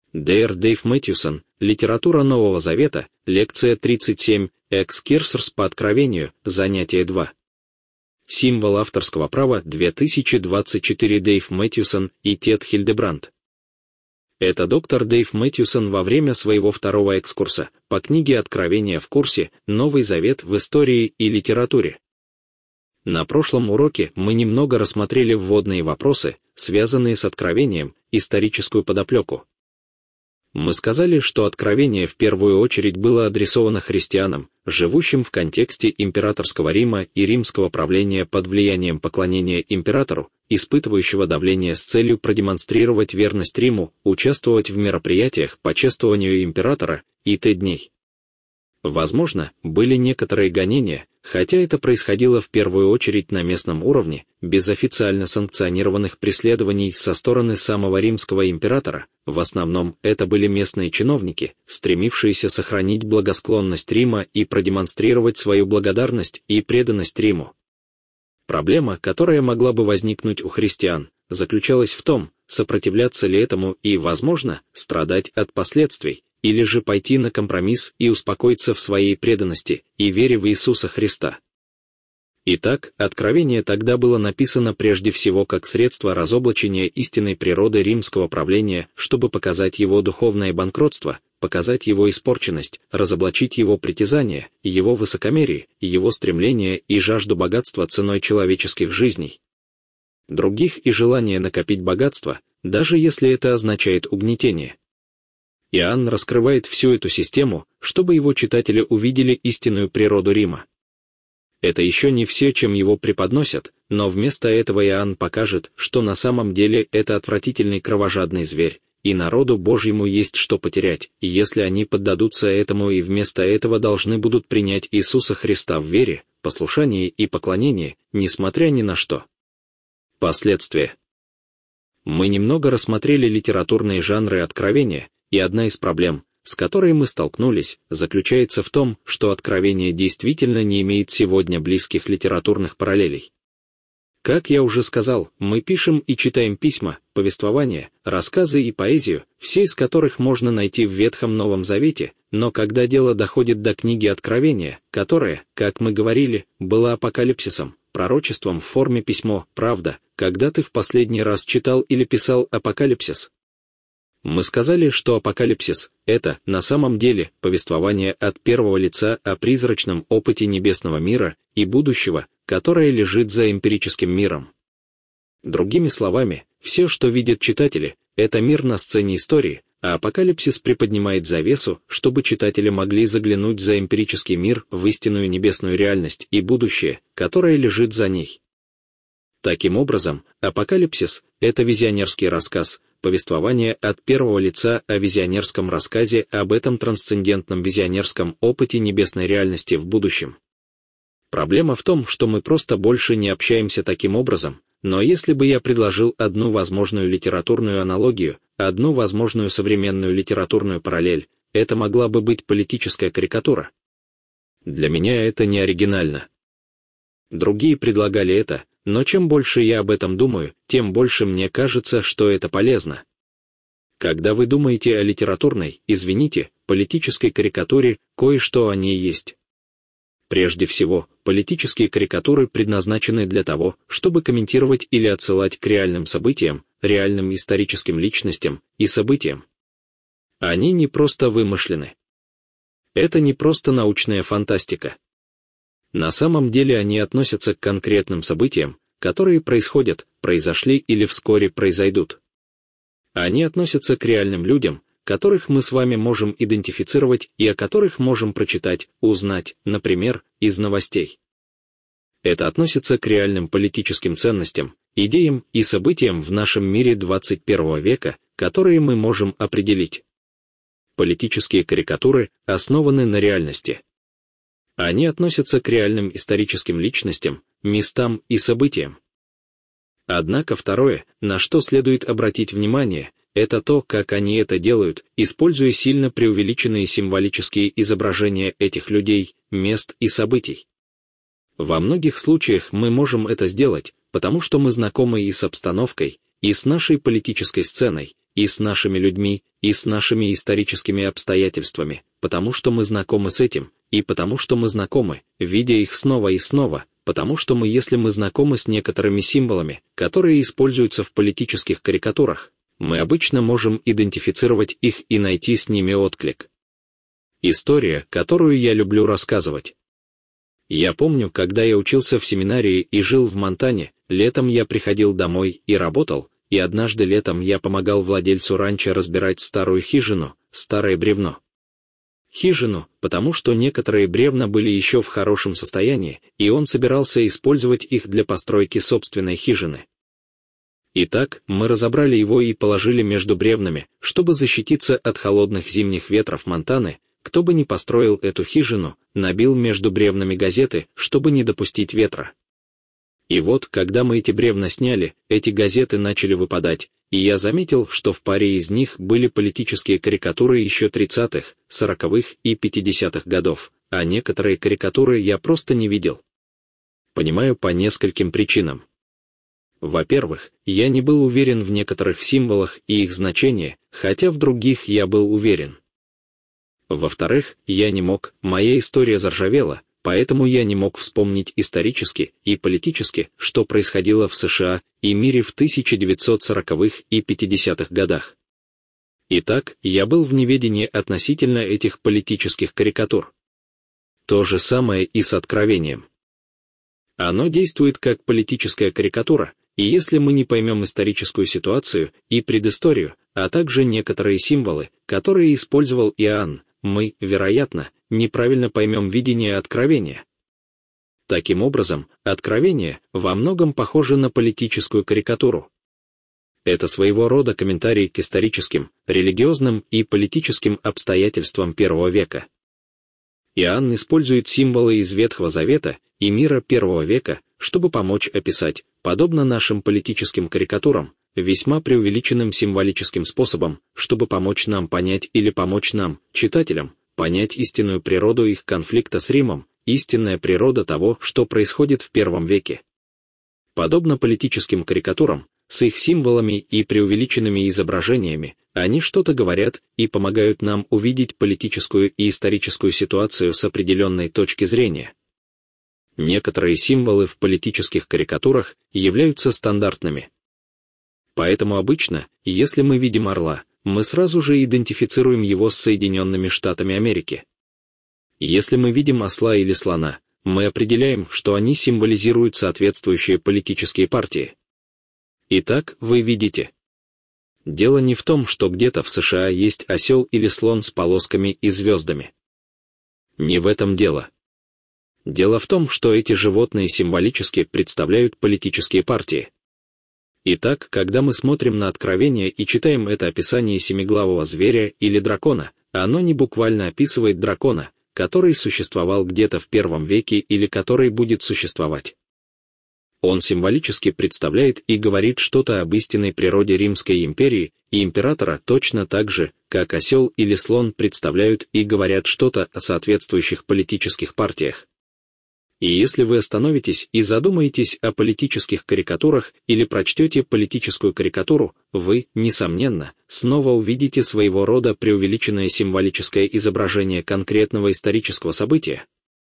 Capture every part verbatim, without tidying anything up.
доктор Дэйв Мэтьюсон, Литература Нового Завета, лекция тридцать семь, Экскерсорс по Откровению, занятие два. Символ авторского права две тысячи двадцать четыре. Дэйв Мэтьюсон и Тед Хильдебранд. Это доктор Дэйв Мэтьюсон во время своего второго экскурса по книге Откровения в курсе «Новый Завет в истории и литературе». На прошлом уроке мы немного рассмотрели вводные вопросы, связанные с Откровением, историческую подоплеку. Мы сказали, что Откровение в первую очередь было адресовано христианам, живущим в контексте императорского Рима и римского правления под влиянием поклонения императору, испытывающего давление с целью продемонстрировать верность Риму, участвовать в мероприятиях по чествованию императора и т.д. дней. Возможно, были некоторые гонения, хотя это происходило в первую очередь на местном уровне, без официально санкционированных преследований со стороны самого римского императора. В основном это были местные чиновники, стремившиеся сохранить благосклонность Рима и продемонстрировать свою благодарность и преданность Риму. Проблема, которая могла бы возникнуть у христиан, заключалась в том, сопротивляться ли этому и, возможно, страдать от последствий, или же пойти на компромисс и успокоиться в своей преданности и вере в Иисуса Христа. Итак, Откровение тогда было написано прежде всего как средство разоблачения истинной природы римского правления, чтобы показать его духовное банкротство, показать его испорченность, разоблачить его притязания, его высокомерие, его стремление и жажду богатства ценой человеческих жизней. Других и желание накопить богатство, даже если это означает угнетение. Иоанн раскрывает всю эту систему, чтобы его читатели увидели истинную природу Рима. Это еще не все, чем его преподносят, но вместо этого Иоанн покажет, что на самом деле это отвратительный кровожадный зверь, и народу Божьему есть что потерять, и если они поддадутся этому и вместо этого должны будут принять Иисуса Христа в вере, послушании и поклонении, несмотря ни на что. Последствия. Мы немного рассмотрели литературные жанры Откровения, и одна из проблем, с которой мы столкнулись, заключается в том, что Откровение действительно не имеет сегодня близких литературных параллелей. Как я уже сказал, мы пишем и читаем письма, повествования, рассказы и поэзию, все из которых можно найти в Ветхом Новом Завете, но когда дело доходит до книги Откровения, которая, как мы говорили, была апокалипсисом, пророчеством в форме письмо, правда, когда ты в последний раз читал или писал апокалипсис? Мы сказали, что апокалипсис — это, на самом деле, повествование от первого лица о призрачном опыте небесного мира и будущего, которое лежит за эмпирическим миром. Другими словами, все, что видят читатели, это мир на сцене истории, а апокалипсис приподнимает завесу, чтобы читатели могли заглянуть за эмпирический мир в истинную небесную реальность и будущее, которое лежит за ней. Таким образом, апокалипсис — это визионерский рассказ, повествование от первого лица о визионерском рассказе об этом трансцендентном визионерском опыте небесной реальности в будущем. Проблема в том, что мы просто больше не общаемся таким образом, но если бы я предложил одну возможную литературную аналогию, одну возможную современную литературную параллель, это могла бы быть политическая карикатура. Для меня это не оригинально. Другие предлагали это, но чем больше я об этом думаю, тем больше мне кажется, что это полезно. Когда вы думаете о литературной, извините, политической карикатуре, кое-что о ней есть. Прежде всего, политические карикатуры предназначены для того, чтобы комментировать или отсылать к реальным событиям, реальным историческим личностям и событиям. Они не просто вымышлены. Это не просто научная фантастика. На самом деле они относятся к конкретным событиям, которые происходят, произошли или вскоре произойдут. Они относятся к реальным людям, которых мы с вами можем идентифицировать и о которых можем прочитать, узнать, например, из новостей. Это относится к реальным политическим ценностям, идеям и событиям в нашем мире двадцать первого века, которые мы можем определить. Политические карикатуры основаны на реальности. Они относятся к реальным историческим личностям, местам и событиям. Однако второе, на что следует обратить внимание, это то, как они это делают, используя сильно преувеличенные символические изображения этих людей, мест и событий. Во многих случаях мы можем это сделать, потому что мы знакомы и с обстановкой, и с нашей политической сценой, и с нашими людьми, и с нашими историческими обстоятельствами, потому что мы знакомы с этим, и потому что мы знакомы, видя их снова и снова, потому что мы, если мы знакомы с некоторыми символами, которые используются в политических карикатурах, мы обычно можем идентифицировать их и найти с ними отклик. История, которую я люблю рассказывать. Я помню, когда я учился в семинарии и жил в Монтане, летом я приходил домой и работал, и однажды летом я помогал владельцу ранчо разбирать старую хижину, старое бревно. Хижину, потому что некоторые бревна были еще в хорошем состоянии, и он собирался использовать их для постройки собственной хижины. Итак, мы разобрали его и положили между бревнами, чтобы защититься от холодных зимних ветров Монтаны. Кто бы ни построил эту хижину, набил между бревнами газеты, чтобы не допустить ветра. И вот, когда мы эти бревна сняли, эти газеты начали выпадать, и я заметил, что в паре из них были политические карикатуры еще тридцатых, сороковых и пятидесятых годов, а некоторые карикатуры я просто не видел. Понимаю по нескольким причинам. Во-первых, я не был уверен в некоторых символах и их значении, хотя в других я был уверен. Во-вторых, я не мог, моя история заржавела, поэтому я не мог вспомнить исторически и политически, что происходило в США и мире в тысяча девятьсот сороковых и пятидесятых годах. Итак, я был в неведении относительно этих политических карикатур. То же самое и с Откровением. Оно действует как политическая карикатура, и если мы не поймем историческую ситуацию и предысторию, а также некоторые символы, которые использовал Иоанн, мы, вероятно, неправильно поймем видение Откровения. Таким образом, Откровение во многом похоже на политическую карикатуру. Это своего рода комментарий к историческим, религиозным и политическим обстоятельствам первого века. Иоанн использует символы из Ветхого Завета и мира первого века, чтобы помочь описать, подобно нашим политическим карикатурам, весьма преувеличенным символическим способом, чтобы помочь нам понять или помочь нам, читателям, понять истинную природу их конфликта с Римом, истинная природа того, что происходит в первом веке. Подобно политическим карикатурам, с их символами и преувеличенными изображениями, они что-то говорят и помогают нам увидеть политическую и историческую ситуацию с определенной точки зрения. Некоторые символы в политических карикатурах являются стандартными. Поэтому обычно, если мы видим орла, мы сразу же идентифицируем его с Соединенными Штатами Америки. Если мы видим осла или слона, мы определяем, что они символизируют соответствующие политические партии. Итак, вы видите. Дело не в том, что где-то в США есть осел или слон с полосками и звездами. Не в этом дело. Дело в том, что эти животные символически представляют политические партии. Итак, когда мы смотрим на Откровение и читаем это описание семиглавого зверя или дракона, оно не буквально описывает дракона, который существовал где-то в первом веке или который будет существовать. Он символически представляет и говорит что-то об истинной природе Римской империи и императора точно так же, как осел или слон представляют и говорят что-то о соответствующих политических партиях. И если вы остановитесь и задумаетесь о политических карикатурах или прочтете политическую карикатуру, вы, несомненно, снова увидите своего рода преувеличенное символическое изображение конкретного исторического события.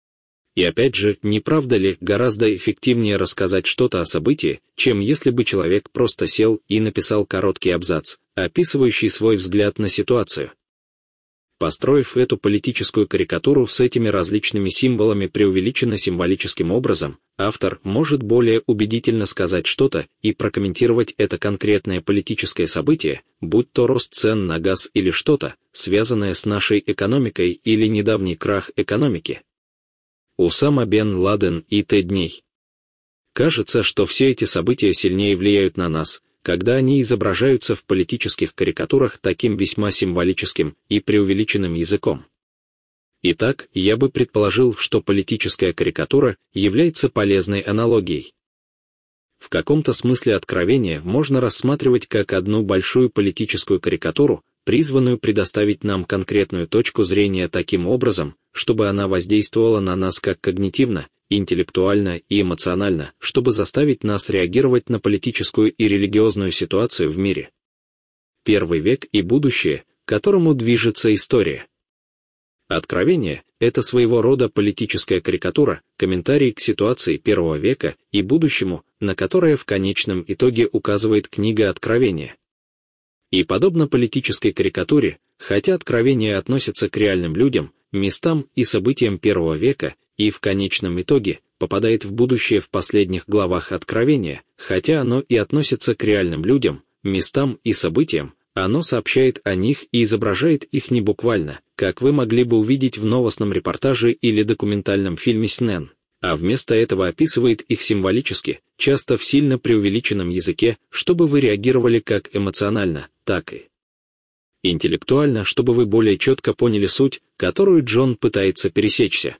И опять же, не правда ли гораздо эффективнее рассказать что-то о событии, чем если бы человек просто сел и написал короткий абзац, описывающий свой взгляд на ситуацию? Построив эту политическую карикатуру с этими различными символами преувеличенно символическим образом, автор может более убедительно сказать что-то и прокомментировать это конкретное политическое событие, будь то рост цен на газ или что-то, связанное с нашей экономикой или недавний крах экономики. Усама бен Ладен и Т. дней. Кажется, что все эти события сильнее влияют на нас, когда они изображаются в политических карикатурах таким весьма символическим и преувеличенным языком. Итак, я бы предположил, что политическая карикатура является полезной аналогией. В каком-то смысле Откровение можно рассматривать как одну большую политическую карикатуру, призванную предоставить нам конкретную точку зрения таким образом, чтобы она воздействовала на нас как когнитивно, интеллектуально и эмоционально, чтобы заставить нас реагировать на политическую и религиозную ситуацию в мире. Первый век и будущее, которому движется история. Откровение — это своего рода политическая карикатура, комментарий к ситуации первого века и будущему, на которое в конечном итоге указывает книга Откровения. И подобно политической карикатуре, хотя Откровение относится к реальным людям, местам и событиям первого века, и в конечном итоге попадает в будущее в последних главах Откровения, хотя оно и относится к реальным людям, местам и событиям, оно сообщает о них и изображает их не буквально, как вы могли бы увидеть в новостном репортаже или документальном фильме Снен, а вместо этого описывает их символически, часто в сильно преувеличенном языке, чтобы вы реагировали как эмоционально, так и интеллектуально, чтобы вы более четко поняли суть, которую Джон пытается пересечься.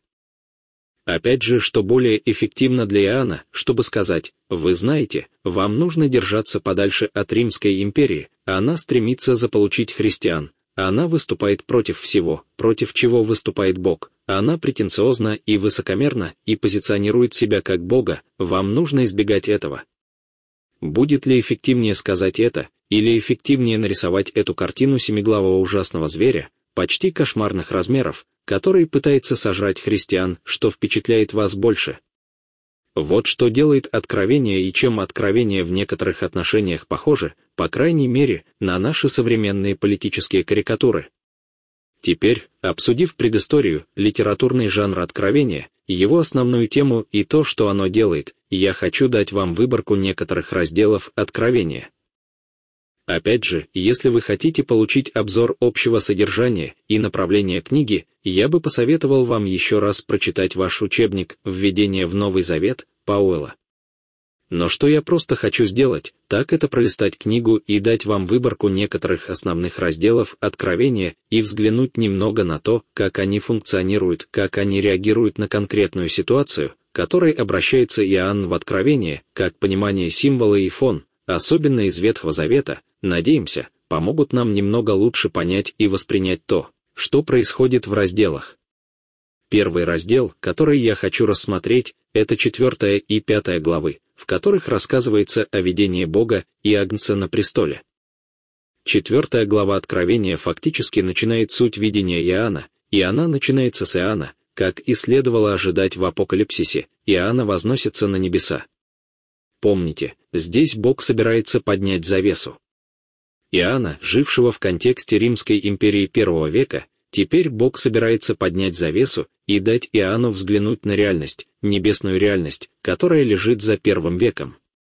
Опять же, что более эффективно для Иоанна, чтобы сказать: «Вы знаете, вам нужно держаться подальше от Римской империи, она стремится заполучить христиан, она выступает против всего, против чего выступает Бог, она претенциозна и высокомерна и позиционирует себя как Бога, вам нужно избегать этого». Будет ли эффективнее сказать это, или эффективнее нарисовать эту картину семиглавого ужасного зверя, почти кошмарных размеров, который пытается сожрать христиан, что впечатляет вас больше? Вот что делает Откровение и чем Откровение в некоторых отношениях похоже, по крайней мере, на наши современные политические карикатуры. Теперь, обсудив предысторию, литературный жанр Откровения, его основную тему и то, что оно делает, я хочу дать вам выборку некоторых разделов Откровения. Опять же, если вы хотите получить обзор общего содержания и направления книги, я бы посоветовал вам еще раз прочитать ваш учебник «Введение в Новый Завет» Пауэлла. Но что я просто хочу сделать, так это пролистать книгу и дать вам выборку некоторых основных разделов Откровения и взглянуть немного на то, как они функционируют, как они реагируют на конкретную ситуацию, к которой обращается Иоанн в Откровение, как понимание символа и фон, особенно из Ветхого Завета, надеемся, помогут нам немного лучше понять и воспринять то, что происходит в разделах. Первый раздел, который я хочу рассмотреть, это четвертая и пятая главы, в которых рассказывается о видении Бога и Агнца на престоле. Четвертая глава Откровения фактически начинает суть видения Иоанна, и она начинается с Иоанна, как и следовало ожидать в Апокалипсисе, Иоанна возносится на небеса. Помните, здесь Бог собирается поднять завесу. Иоанна, жившего в контексте Римской империи первого века, теперь Бог собирается поднять завесу и дать Иоанну взглянуть на реальность, небесную реальность, которая лежит за первым веком.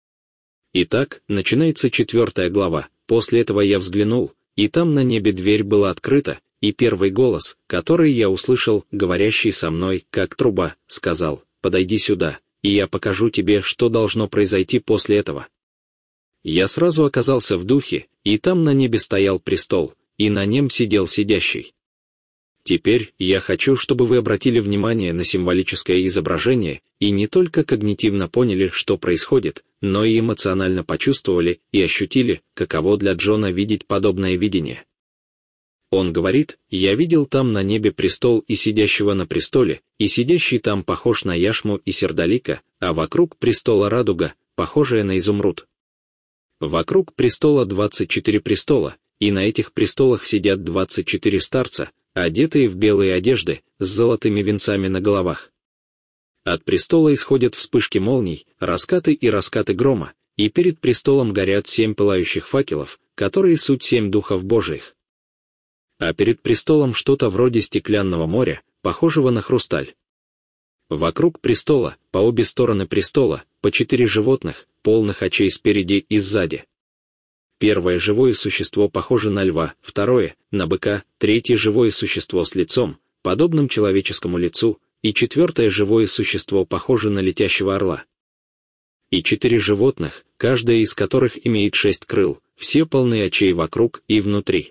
Итак, начинается четвертая глава. После этого я взглянул, и там на небе дверь была открыта, и первый голос, который я услышал, говорящий со мной, как труба, сказал: «Подойди сюда, и я покажу тебе, что должно произойти после этого». Я сразу оказался в духе, и там на небе стоял престол, и на нем сидел сидящий. Теперь я хочу, чтобы вы обратили внимание на символическое изображение и не только когнитивно поняли, что происходит, но и эмоционально почувствовали и ощутили, каково для Джона видеть подобное видение. Он говорит: «Я видел там на небе престол и сидящего на престоле, и сидящий там похож на яшму и сердолика, а вокруг престола радуга, похожая на изумруд. Вокруг престола двадцать четыре престола, и на этих престолах сидят двадцать четыре старца, одетые в белые одежды, с золотыми венцами на головах. От престола исходят вспышки молний, раскаты и раскаты грома, и перед престолом горят семь пылающих факелов, которые суть семь духов Божиих. А перед престолом что-то вроде стеклянного моря, похожего на хрусталь. Вокруг престола, по обе стороны престола, по четыре животных, полных очей спереди и сзади. Первое живое существо похоже на льва, второе — на быка, третье живое существо с лицом, подобным человеческому лицу, и четвертое живое существо похоже на летящего орла. И четыре животных, каждое из которых имеет шесть крыл, все полны очей вокруг и внутри.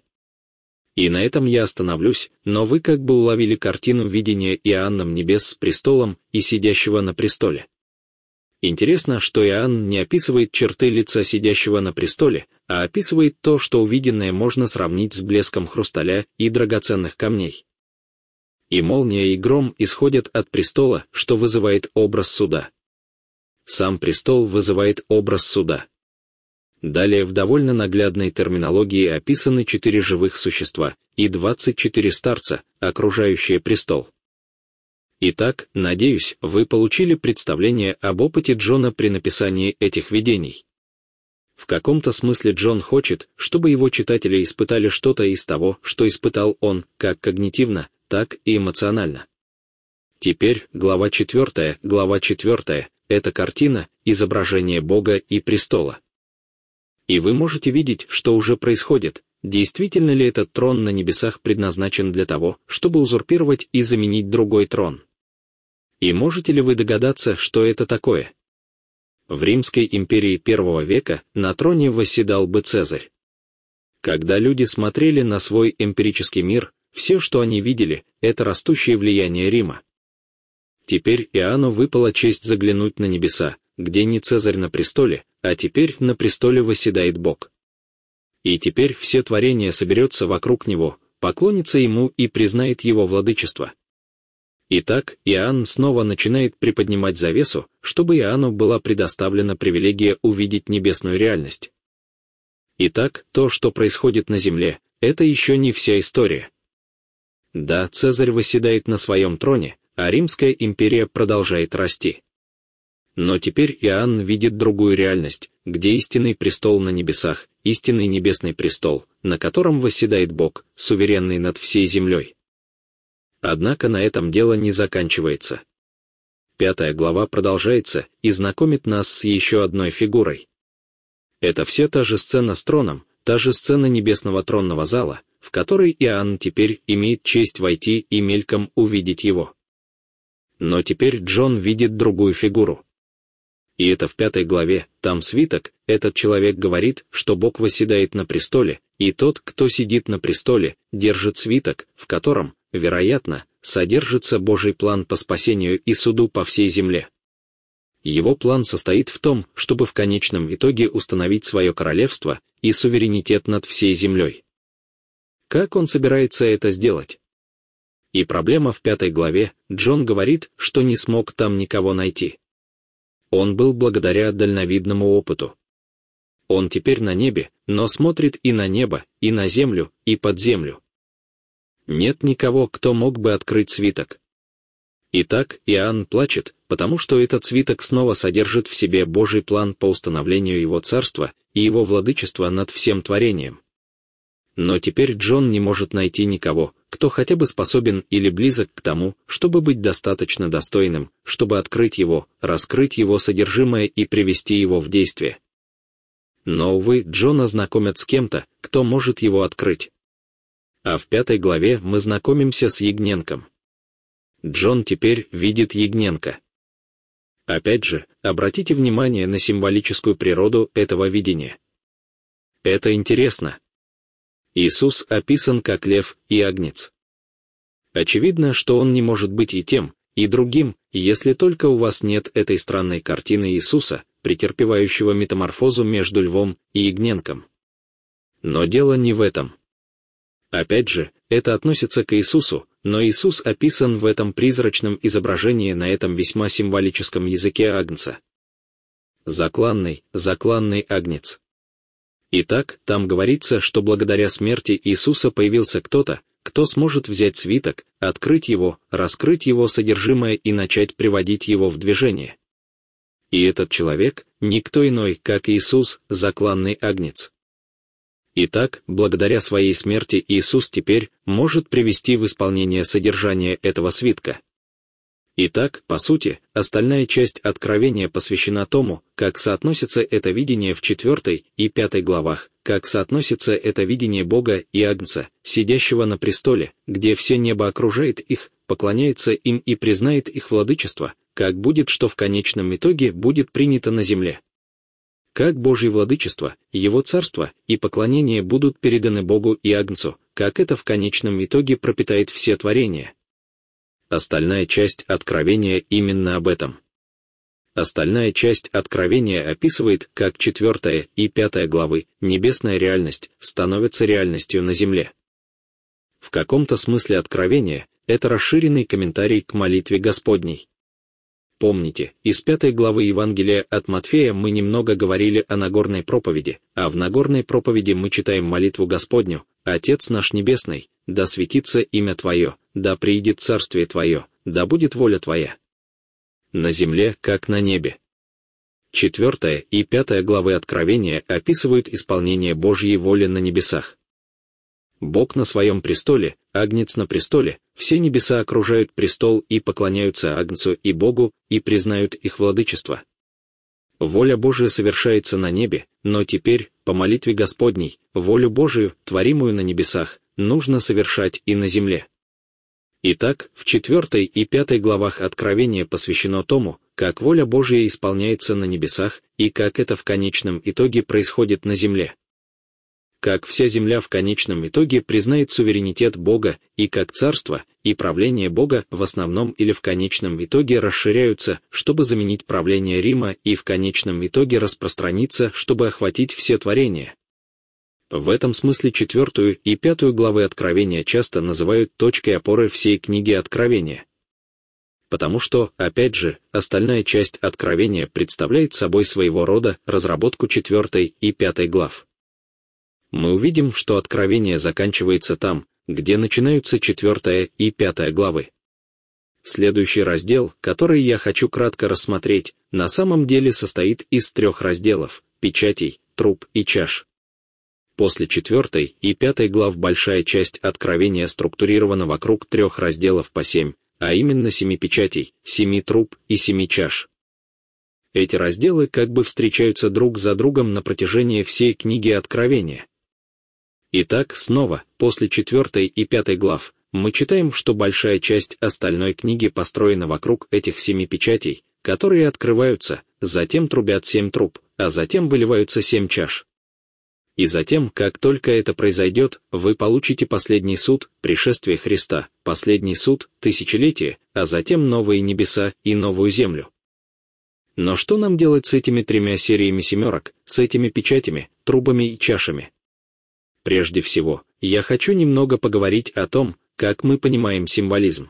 И на этом я остановлюсь, но вы как бы уловили картину видения Иоанном небес с престолом и сидящего на престоле. Интересно, что Иоанн не описывает черты лица сидящего на престоле, а описывает то, что увиденное можно сравнить с блеском хрусталя и драгоценных камней. И молния и гром исходят от престола, что вызывает образ суда. Сам престол вызывает образ суда. Далее в довольно наглядной терминологии описаны четыре живых существа и двадцать четыре старца, окружающие престол. Итак, надеюсь, вы получили представление об опыте Джона при написании этих видений. В каком-то смысле Джон хочет, чтобы его читатели испытали что-то из того, что испытал он, как когнитивно, так и эмоционально. Теперь, глава четвертая, глава четвертая, это картина, изображение Бога и престола. И вы можете видеть, что уже происходит, действительно ли этот трон на небесах предназначен для того, чтобы узурпировать и заменить другой трон. И можете ли вы догадаться, что это такое? В Римской империи первого века на троне восседал бы Цезарь. Когда люди смотрели на свой эмпирический мир, все, что они видели, это растущее влияние Рима. Теперь Иоанну выпала честь заглянуть на небеса, где не Цезарь на престоле, а теперь на престоле восседает Бог. И теперь все творение соберется вокруг него, поклонится ему и признает его владычество. Итак, Иоанн снова начинает приподнимать завесу, чтобы Иоанну была предоставлена привилегия увидеть небесную реальность. Итак, то, что происходит на земле, это еще не вся история. Да, Цезарь восседает на своем троне, а Римская империя продолжает расти. Но теперь Иоанн видит другую реальность, где истинный престол на небесах, истинный небесный престол, на котором восседает Бог, суверенный над всей землей. Однако на этом дело не заканчивается. Пятая глава продолжается и знакомит нас с еще одной фигурой. Это все та же сцена с троном, та же сцена небесного тронного зала, в которой Иоанн теперь имеет честь войти и мельком увидеть его. Но теперь Джон видит другую фигуру. И это в пятой главе, там свиток, этот человек говорит, что Бог восседает на престоле, и тот, кто сидит на престоле, держит свиток, в котором, вероятно, содержится Божий план по спасению и суду по всей земле. Его план состоит в том, чтобы в конечном итоге установить свое королевство и суверенитет над всей землей. Как он собирается это сделать? И проблема в пятой главе, Джон говорит, что не смог там никого найти. Он был благодаря дальновидному опыту. Он теперь на небе, но смотрит и на небо, и на землю, и под землю. Нет никого, кто мог бы открыть свиток. Итак, Иоанн плачет, потому что этот свиток снова содержит в себе Божий план по установлению его царства и его владычества над всем творением. Но теперь Джон не может найти никого, кто хотя бы способен или близок к тому, чтобы быть достаточно достойным, чтобы открыть его, раскрыть его содержимое и привести его в действие. Но, увы, Джона знакомят с кем-то, кто может его открыть. А в пятой главе мы знакомимся с ягненком. Джон теперь видит ягненка. Опять же, обратите внимание на символическую природу этого видения. Это интересно. Иисус описан как лев и агнец. Очевидно, что он не может быть и тем, и другим, если только у вас нет этой странной картины Иисуса, претерпевающего метаморфозу между львом и ягненком. Но дело не в этом. Опять же, это относится к Иисусу, но Иисус описан в этом призрачном изображении на этом весьма символическом языке агнца. Закланный, закланный агнец. Итак, там говорится, что благодаря смерти Иисуса появился кто-то, кто сможет взять свиток, открыть его, раскрыть его содержимое и начать приводить его в движение. И этот человек — никто иной, как Иисус, закланный агнец. Итак, благодаря своей смерти Иисус теперь может привести в исполнение содержание этого свитка. Итак, по сути, остальная часть Откровения посвящена тому, как соотносится это видение в четвертой и пятой главах, как соотносится это видение Бога и Агнца, сидящего на престоле, где все небо окружает их, поклоняется им и признает их владычество, как будет, что в конечном итоге будет принято на земле. Как Божье владычество, Его царство и поклонение будут переданы Богу и Агнцу, как это в конечном итоге пропитает все творения. Остальная часть Откровения именно об этом. Остальная часть Откровения описывает, как четвертая и пятая главы, небесная реальность, становится реальностью на земле. В каком-то смысле Откровение — это расширенный комментарий к молитве Господней. Помните, из пятой главы Евангелия от Матфея мы немного говорили о Нагорной проповеди, а в Нагорной проповеди мы читаем молитву Господню: «Отец наш Небесный, да светится имя Твое, да приидет царствие Твое, да будет воля Твоя на земле, как на небе». Четвертая и пятая главы Откровения описывают исполнение Божьей воли на небесах. Бог на своем престоле, Агнец на престоле, все небеса окружают престол и поклоняются Агнцу и Богу, и признают их владычество. Воля Божия совершается на небе, но теперь, по молитве Господней, волю Божию, творимую на небесах, нужно совершать и на земле. Итак, в четвертой и пятой главах Откровения посвящено тому, как воля Божия исполняется на небесах и как это в конечном итоге происходит на земле. Как вся земля в конечном итоге признает суверенитет Бога, и как царство и правление Бога в основном или в конечном итоге расширяются, чтобы заменить правление Рима, и в конечном итоге распространиться, чтобы охватить все творения. В этом смысле четвертую и пятую главы Откровения часто называют точкой опоры всей книги Откровения. Потому что, опять же, остальная часть Откровения представляет собой своего рода разработку четвертой и пятой глав. Мы увидим, что Откровение заканчивается там, где начинаются четвертая и пятая главы. Следующий раздел, который я хочу кратко рассмотреть, на самом деле состоит из трех разделов: печатей, труб и чаш. После четвертой и пятой глав большая часть Откровения структурирована вокруг трех разделов по семь, а именно семи печатей, семи труб и семи чаш. Эти разделы как бы встречаются друг за другом на протяжении всей книги Откровения. Итак, снова, после четвертой и пятой глав, мы читаем, что большая часть остальной книги построена вокруг этих семи печатей, которые открываются, затем трубят семь труб, а затем выливаются семь чаш. И затем, как только это произойдет, вы получите последний суд, пришествие Христа, последний суд, тысячелетие, а затем новые небеса и новую землю. Но что нам делать с этими тремя сериями семерок, с этими печатями, трубами и чашами? Прежде всего, я хочу немного поговорить о том, как мы понимаем символизм.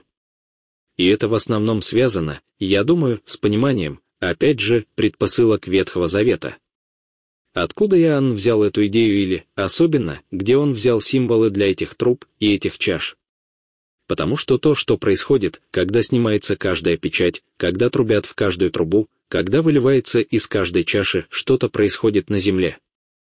И это в основном связано, я думаю, с пониманием, опять же, предпосылок Ветхого Завета. Откуда Иоанн взял эту идею или, особенно, где он взял символы для этих труб и этих чаш? Потому что то, что происходит, когда снимается каждая печать, когда трубят в каждую трубу, когда выливается из каждой чаши, что-то происходит на земле.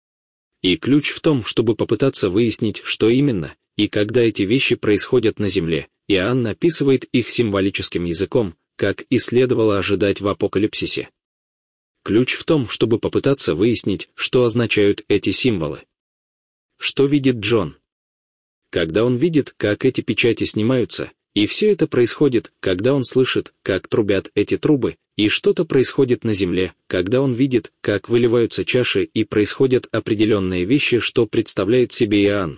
И ключ в том, чтобы попытаться выяснить, что именно, и когда эти вещи происходят на земле, Иоанн описывает их символическим языком, как и следовало ожидать в Апокалипсисе. Ключ в том, чтобы попытаться выяснить, что означают эти символы. Что видит Джон? Когда он видит, как эти печати снимаются, и все это происходит, когда он слышит, как трубят эти трубы, и что-то происходит на земле, когда он видит, как выливаются чаши и происходят определенные вещи, что представляет себе Иоанн.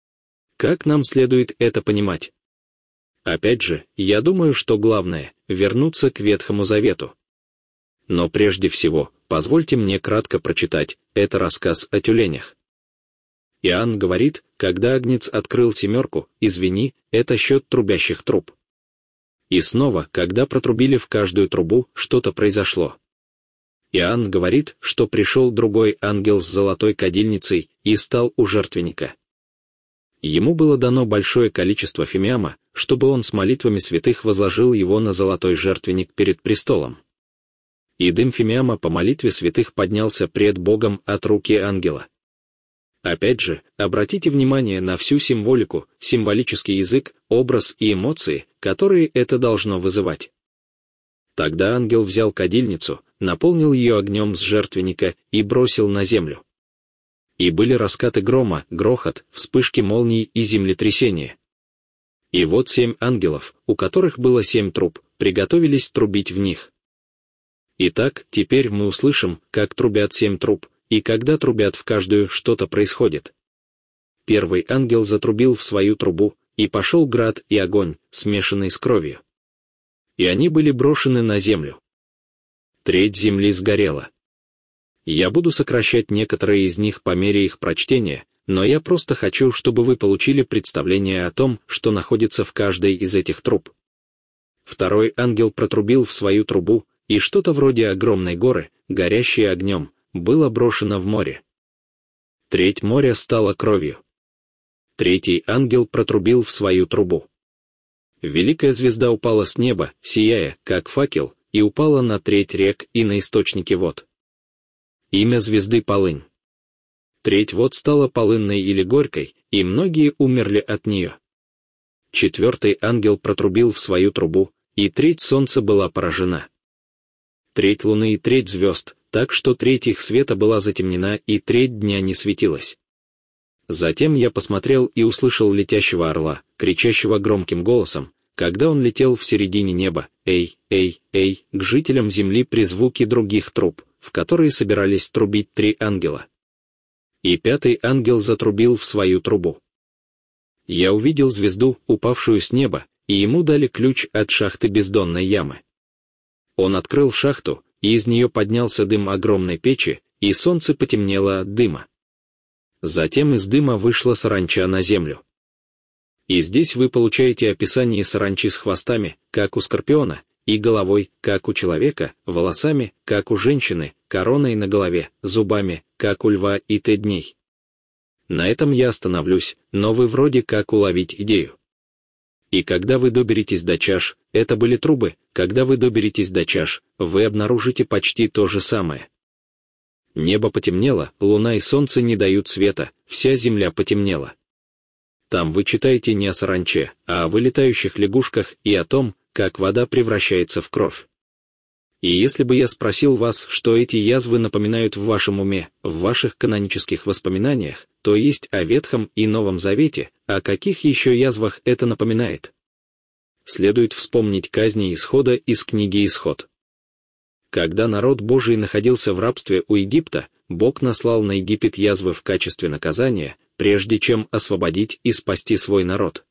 Как нам следует это понимать? Опять же, я думаю, что главное — вернуться к Ветхому Завету. Но прежде всего, позвольте мне кратко прочитать, это рассказ о тюленях. Иоанн говорит, когда Агнец открыл семерку, извини, это счет трубящих труб. И снова, когда протрубили в каждую трубу, что-то произошло. Иоанн говорит, что пришел другой ангел с золотой кадильницей и стал у жертвенника. Ему было дано большое количество фимиама, чтобы он с молитвами святых возложил его на золотой жертвенник перед престолом. И дым фимиама по молитве святых поднялся пред Богом от руки ангела. Опять же, обратите внимание на всю символику, символический язык, образ и эмоции, которые это должно вызывать. Тогда ангел взял кадильницу, наполнил ее огнем с жертвенника и бросил на землю. И были раскаты грома, грохот, вспышки молний и землетрясения. И вот семь ангелов, у которых было семь труб, приготовились трубить в них. Итак, теперь мы услышим, как трубят семь труб, и когда трубят в каждую, что-то происходит. Первый ангел затрубил в свою трубу, и пошел град и огонь, смешанный с кровью. И они были брошены на землю. Треть земли сгорела. Я буду сокращать некоторые из них по мере их прочтения, но я просто хочу, чтобы вы получили представление о том, что находится в каждой из этих труб. Второй ангел протрубил в свою трубу, и что-то вроде огромной горы, горящей огнем, было брошено в море. Треть моря стала кровью. Третий ангел протрубил в свою трубу. Великая звезда упала с неба, сияя, как факел, и упала на треть рек и на источники вод. Имя звезды — Полынь. Треть вод стала полынной или горькой, и многие умерли от нее. Четвертый ангел протрубил в свою трубу, и треть солнца была поражена. Треть луны и треть звезд, так что треть их света была затемнена и треть дня не светилась. Затем я посмотрел и услышал летящего орла, кричащего громким голосом, когда он летел в середине неба: «Эй, эй, эй!» к жителям земли при звуке других труб, в которые собирались трубить три ангела. И пятый ангел затрубил в свою трубу. Я увидел звезду, упавшую с неба, и ему дали ключ от шахты бездонной ямы. Он открыл шахту, и из нее поднялся дым огромной печи, и солнце потемнело от дыма. Затем из дыма вышла саранча на землю. И здесь вы получаете описание саранчи с хвостами, как у скорпиона, и головой, как у человека, волосами, как у женщины, короной на голове, зубами, как у льва и тедней. На этом я остановлюсь, но вы вроде как уловить идею. И когда вы доберетесь до чаш, это были трубы, когда вы доберетесь до чаш, вы обнаружите почти то же самое. Небо потемнело, луна и солнце не дают света, вся земля потемнела. Там вы читаете не о саранче, а о вылетающих лягушках и о том, как вода превращается в кровь. И если бы я спросил вас, что эти язвы напоминают в вашем уме, в ваших канонических воспоминаниях, то есть о Ветхом и Новом Завете, о каких еще язвах это напоминает? Следует вспомнить казни Исхода из книги Исход. Когда народ Божий находился в рабстве у Египта, Бог наслал на Египет язвы в качестве наказания, прежде чем освободить и спасти свой народ.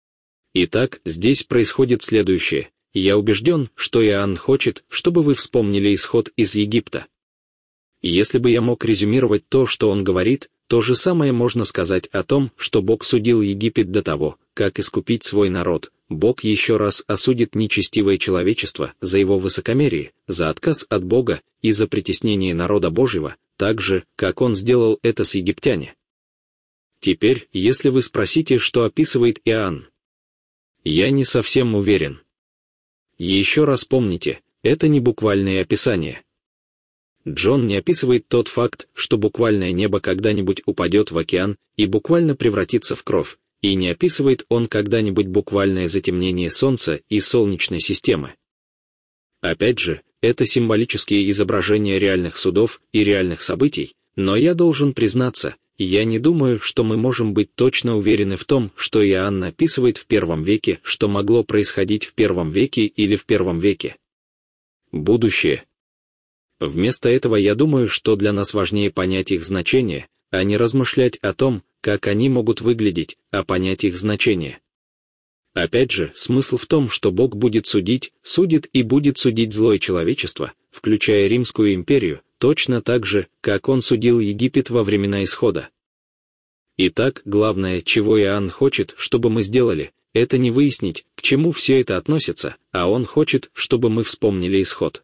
Итак, здесь происходит следующее. Я убежден, что Иоанн хочет, чтобы вы вспомнили исход из Египта. И если бы я мог резюмировать то, что он говорит, то же самое можно сказать о том, что Бог судил Египет до того, как искупить свой народ. Бог еще раз осудит нечестивое человечество за его высокомерие, за отказ от Бога и за притеснение народа Божьего, так же, как он сделал это с египтяне. Теперь, если вы спросите, что описывает Иоанн, я не совсем уверен. Еще раз помните, это не буквальное описание. Джон не описывает тот факт, что буквальное небо когда-нибудь упадет в океан и буквально превратится в кровь, и не описывает он когда-нибудь буквальное затемнение Солнца и Солнечной системы. Опять же, это символические изображения реальных судов и реальных событий, но я должен признаться, я не думаю, что мы можем быть точно уверены в том, что Иоанн описывает в первом веке, что могло происходить в первом веке или в первом веке. Будущее. Вместо этого я думаю, что для нас важнее понять их значение, а не размышлять о том, как они могут выглядеть, а понять их значение. Опять же, смысл в том, что Бог будет судить, судит и будет судить злое человечество, включая Римскую империю, точно так же, как он судил Египет во времена Исхода. Итак, главное, чего Иоанн хочет, чтобы мы сделали, это не выяснить, к чему все это относится, а он хочет, чтобы мы вспомнили Исход.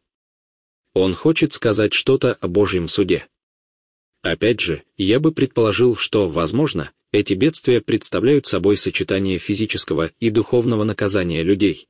Он хочет сказать что-то о Божьем суде. Опять же, я бы предположил, что, возможно, эти бедствия представляют собой сочетание физического и духовного наказания людей.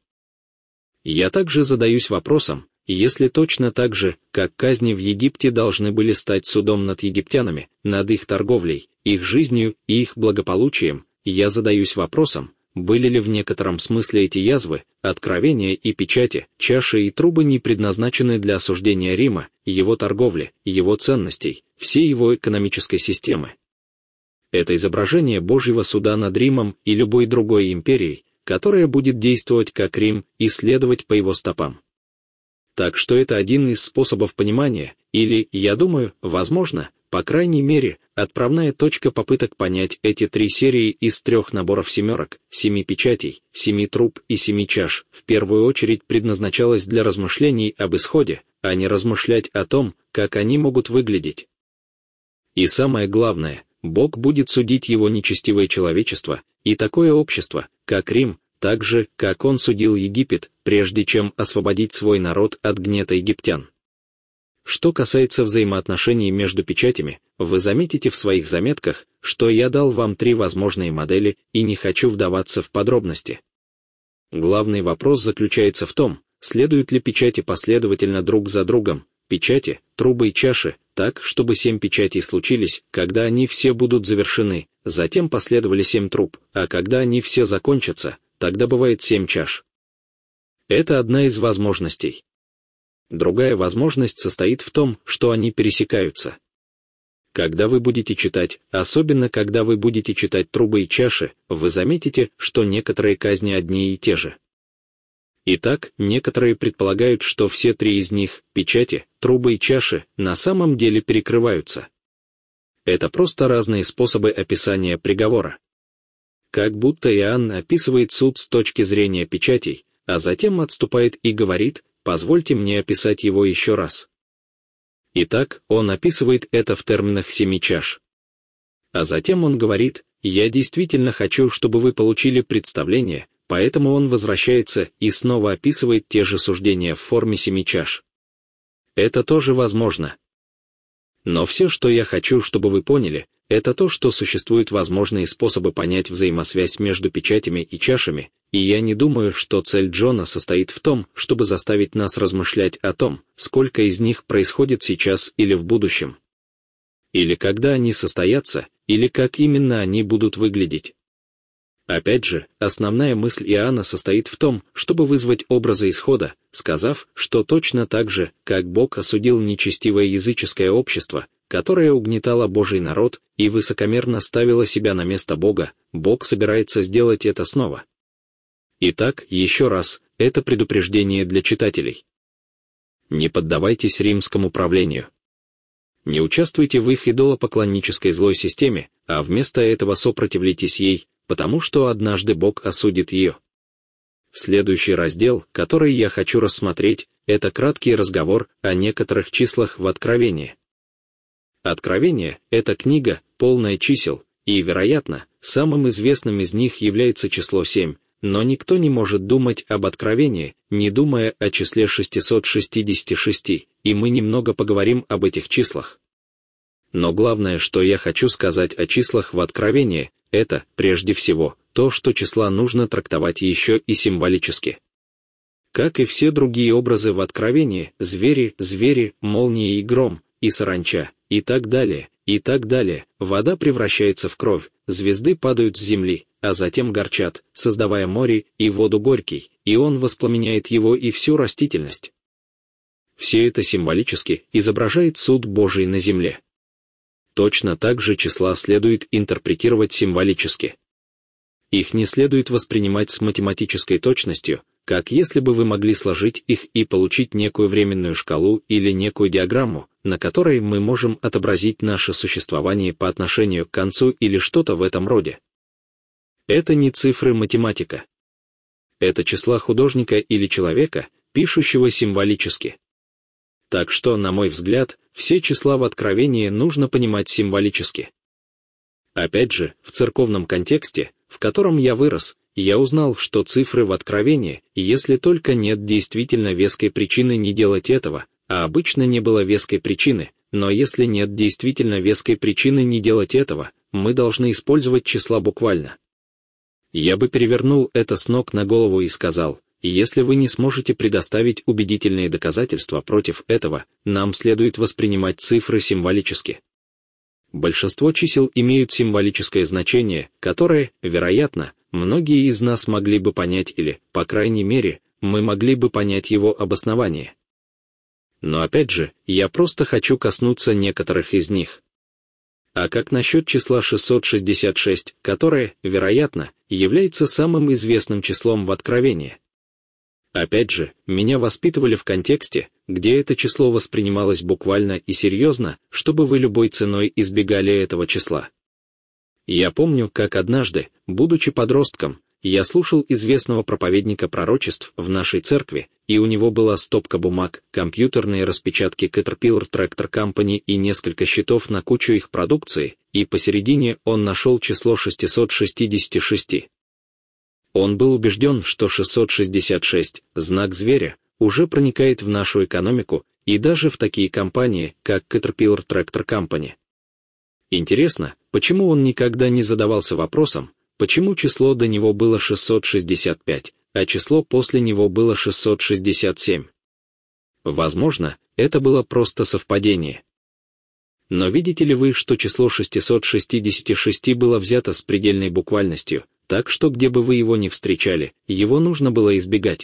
Я также задаюсь вопросом, если точно так же, как казни в Египте должны были стать судом над египтянами, над их торговлей, их жизнью и их благополучием, я задаюсь вопросом, были ли в некотором смысле эти язвы, откровения и печати, чаши и трубы не предназначены для осуждения Рима, его торговли, его ценностей, всей его экономической системы. Это изображение Божьего суда над Римом и любой другой империей, которая будет действовать как Рим и следовать по его стопам. Так что это один из способов понимания, или, я думаю, возможно, по крайней мере, отправная точка попыток понять эти три серии из трех наборов семерок, семи печатей, семи труб и семи чаш, в первую очередь предназначалась для размышлений об исходе, а не размышлять о том, как они могут выглядеть. И самое главное, Бог будет судить его нечестивое человечество, и такое общество, как Рим, так же, как он судил Египет, прежде чем освободить свой народ от гнета египтян. Что касается взаимоотношений между печатями, вы заметите в своих заметках, что я дал вам три возможные модели и не хочу вдаваться в подробности. Главный вопрос заключается в том, следуют ли печати последовательно друг за другом, печати, трубы и чаши, так, чтобы семь печатей случились, когда они все будут завершены, затем последовали семь труб, а когда они все закончатся, тогда бывает семь чаш. Это одна из возможностей. Другая возможность состоит в том, что они пересекаются. Когда вы будете читать, особенно когда вы будете читать трубы и чаши, вы заметите, что некоторые казни одни и те же. Итак, некоторые предполагают, что все три из них, печати, трубы и чаши, на самом деле перекрываются. Это просто разные способы описания приговора. Как будто Иоанн описывает суд с точки зрения печатей, а затем отступает и говорит: «Позвольте мне описать его еще раз». Итак, он описывает это в терминах семи чаш. А затем он говорит: «Я действительно хочу, чтобы вы получили представление», поэтому он возвращается и снова описывает те же суждения в форме семи чаш. Это тоже возможно. Но все, что я хочу, чтобы вы поняли, это то, что существуют возможные способы понять взаимосвязь между печатями и чашами, и я не думаю, что цель Джона состоит в том, чтобы заставить нас размышлять о том, сколько из них происходит сейчас или в будущем. Или когда они состоятся, или как именно они будут выглядеть. Опять же, основная мысль Иоанна состоит в том, чтобы вызвать образы исхода, сказав, что точно так же, как Бог осудил нечестивое языческое общество, которое угнетало Божий народ и высокомерно ставило себя на место Бога, Бог собирается сделать это снова. Итак, еще раз, это предупреждение для читателей. Не поддавайтесь римскому правлению. Не участвуйте в их идолопоклоннической злой системе, а вместо этого сопротивляйтесь ей, потому что однажды Бог осудит ее. Следующий раздел, который я хочу рассмотреть, это краткий разговор о некоторых числах в Откровении. Откровение — это книга, полная чисел, и, вероятно, самым известным из них является число семь, но никто не может думать об Откровении, не думая о числе шестьсот шестьдесят шесть, и мы немного поговорим об этих числах. Но главное, что я хочу сказать о числах в Откровении, это, прежде всего, то, что числа нужно трактовать еще и символически. Как и все другие образы в Откровении, звери, звери, молнии и гром, и саранча, и так далее, и так далее, вода превращается в кровь, звезды падают с земли, а затем горчат, создавая море и воду горький, и он воспламеняет его и всю растительность. Все это символически изображает суд Божий на земле. Точно так же числа следует интерпретировать символически. Их не следует воспринимать с математической точностью, как если бы вы могли сложить их и получить некую временную шкалу или некую диаграмму, на которой мы можем отобразить наше существование по отношению к концу или что-то в этом роде. Это не цифры математика. Это числа художника или человека, пишущего символически. Так что, на мой взгляд, все числа в Откровении нужно понимать символически. Опять же, в церковном контексте, в котором я вырос, я узнал, что цифры в Откровении, если только нет действительно веской причины не делать этого, а обычно не было веской причины, но если нет действительно веской причины не делать этого, мы должны использовать числа буквально. Я бы перевернул это с ног на голову и сказал: если вы не сможете предоставить убедительные доказательства против этого, нам следует воспринимать цифры символически. Большинство чисел имеют символическое значение, которое, вероятно, многие из нас могли бы понять или, по крайней мере, мы могли бы понять его обоснование. Но опять же, я просто хочу коснуться некоторых из них. А как насчет числа шестьсот шестьдесят шесть, которое, вероятно, является самым известным числом в Откровении? Опять же, меня воспитывали в контексте, где это число воспринималось буквально и серьезно, чтобы вы любой ценой избегали этого числа. Я помню, как однажды, будучи подростком, я слушал известного проповедника пророчеств в нашей церкви, и у него была стопка бумаг, компьютерные распечатки Caterpillar Tractor Company и несколько счетов на кучу их продукции, и посередине он нашел число шестьсот шестьдесят шесть. Он был убежден, что шестьсот шестьдесят шесть, знак зверя, уже проникает в нашу экономику и даже в такие компании, как Caterpillar Tractor Company. Интересно, почему он никогда не задавался вопросом, почему число до него было шестьсот шестьдесят пять, а число после него было шестьсот шестьдесят семь? Возможно, это было просто совпадение. Но видите ли вы, что число шестьсот шестьдесят шесть было взято с предельной буквальностью, так что где бы вы его ни встречали, его нужно было избегать.